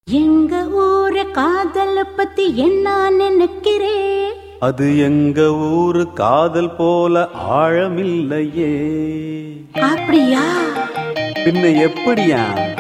எங்க ஊரு காதல பத்தி என்ன நினைக்கிறே? அது எங்க ஊரு காதல் போல ஆழமில்லையே. அப்படியா? பின்ன எப்படியா?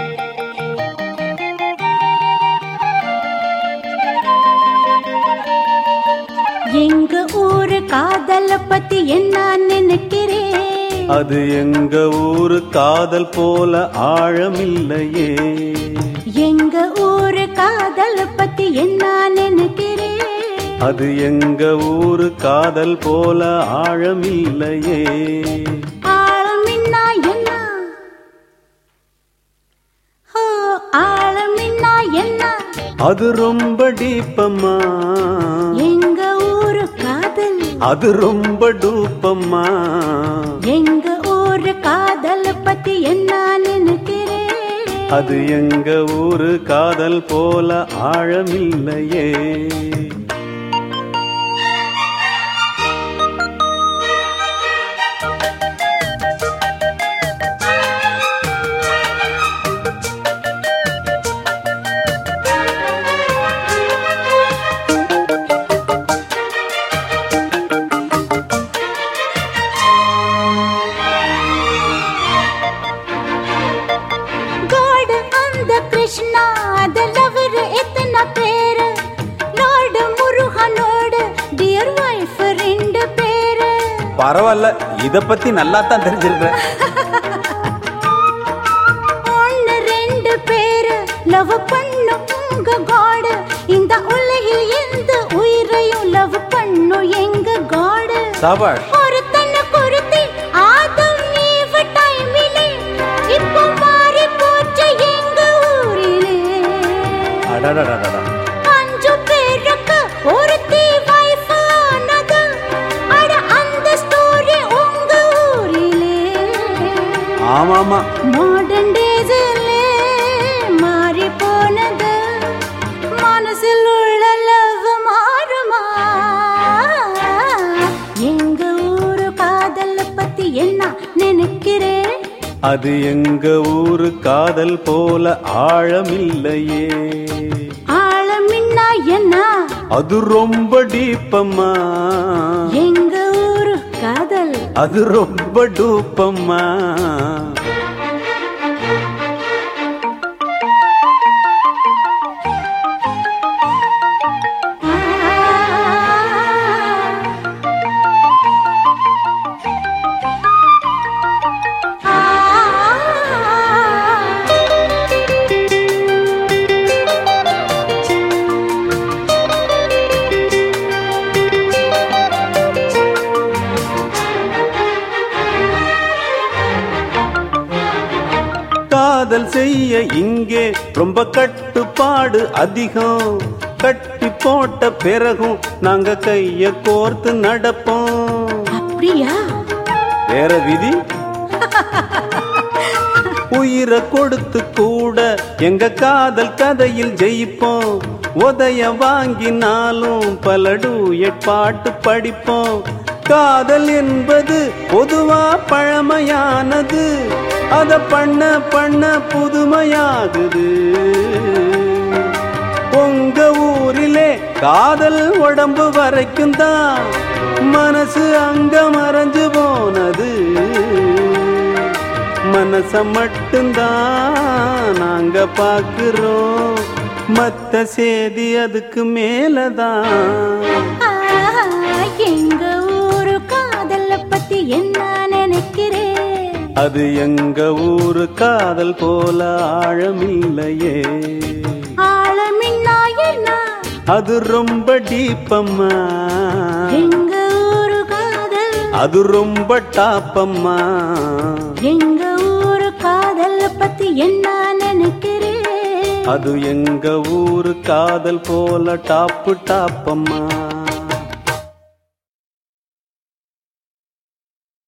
எங்க ஊரு காதல பத்தி என்ன நினைக்கிறே? அது எங்க ஊரு காதல் போல ஆழமில்லையே. எங்க ஊரு காதல பத்தி என்ன நினைக்கிறே? அது எங்க ஊரு காதல் போல ஆழமில்லையே. ஆழமின்னா என்ன? ஓ, ஆழமின்னா என்ன? அது ரொம்ப டீப்பம்மா. எங்க ஊரு காதல் அது ரொம்ப டூப்பம்மா. எங்க ஊரு காதல பத்தி என்ன நினைக்கிறே? அது எங்க ஊரு காதல் போல ஆழமில்லையே. கிருஷ்ணா அதலவர் எத்தனை பேரு? லார்டு முருகனோடு டியர் வைஃப் 2 பேரு. பரவாயில்ல, இத பத்தி நல்லா தான் தெரிஞ்சிருக்க. 1 2 பேரு லவ் பண்ணும் உங்க காடு. இந்த உலகில் எந்த உயிரையும் லவ் பண்ணும் எங்க காடு. சபாஷ். ஒருத்தன குருத்தி ஆதம் ஈவ் டைமிலே இப்போ மாறி போச்சு எங்க ஊரிலே. அடடடடடா. 5 பேருக்கு ஒருத்தி வைஃப் ஆனது. அட அந்த ஸ்டோரி உங்க ஊரிலே. ஆமாமா. மாடர்ன் டேஸ்லே மாறி போனது. மனசில் உள்ள லவ் மாறுமா? எங்க ஊரு காதல் பத்தி என்ன நினைக்கிறே? அது எங்க ஊரு காதல் போல ஆழமில்லையே. ஆழமின்னா என்ன? அது ரொம்ப டீப்பம்மா. எங்க ஊரு காதல் அது ரொம்ப டூப்பம்மா. காதல் செய்ய இங்கே ரொம்ப கட்டுப்பாடு அதிகம். கட்டி போட்ட பிறகும் நாங்க கைய கோர்த்து நடப்போம். அப்படியா? வேற விதி? உயிரை கொடுத்து கூட எங்க காதல் கதையில் ஜெயிப்போம். உதய வாங்கினாலும் பல டூயட் பாட்டு படிப்போம். காதல் என்பது பொதுவா பழமையானது. அத பண்ண பண்ண புதுமையாகுது. உங்க ஊரிலே காதல் உடம்பு வரைக்கும் தான். மனசு அங்க மறைஞ்சு போனது. மனச மட்டும்தான் நாங்க பாக்குறோம். மத்த சேதி அதுக்கு மேலதான். எங்க ஊரு காதல பத்தி என்ன நினைக்கிறே? அது எங்க ஊரு காதல் போல ஆழமில்லையே. ஆழமின்னா என்ன? அது ரொம்ப டீப்பம்மா. எங்க ஊரு காதல் அது ரொம்ப டாப்பம்மா. எங்க ஊரு காதல் பத்தி என்ன நினைக்கிறே? அது எங்க ஊரு காதல் போல டாப்பு டாப்பம்மா.